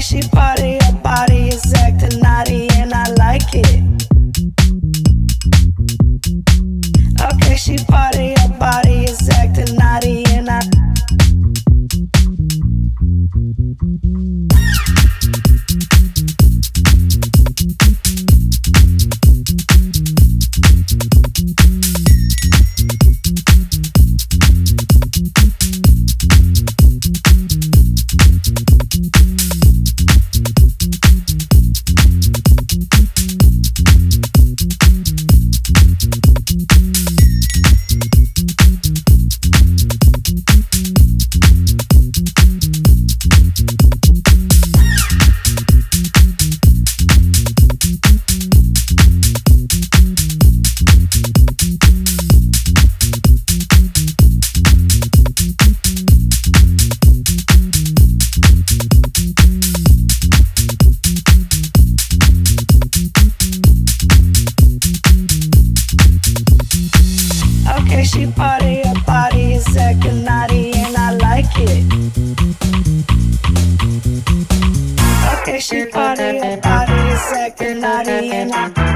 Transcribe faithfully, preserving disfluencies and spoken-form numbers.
she party, her body is acting naughty and I like it. Okay, she party, her body is acting naughty and I Okay, she party, her body is acting naughty and I like it. Okay, she party, her body is acting naughty and I